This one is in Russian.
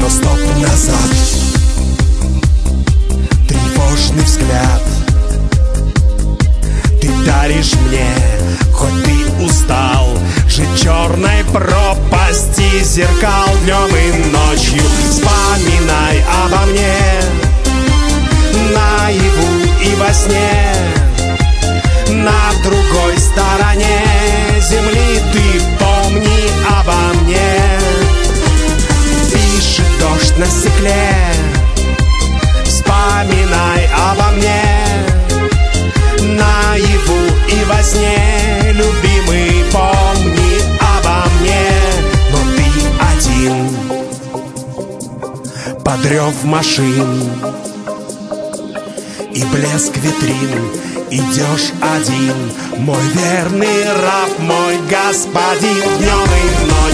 но стоп назад. Тревожный взгляд ты даришь мне, хоть ты устал. Жить черной пропасти зеркал днем и ночью. Вспоминай обо мне наяву и во сне. На другой стороне земли ты помни обо мне. Пишет дождь на стекле, вспоминай обо мне. Наяву и во сне, любимый, помни обо мне. Но ты один под рев машин и блеск витрин. Идешь один, мой верный раб, мой господин, днем и ночью.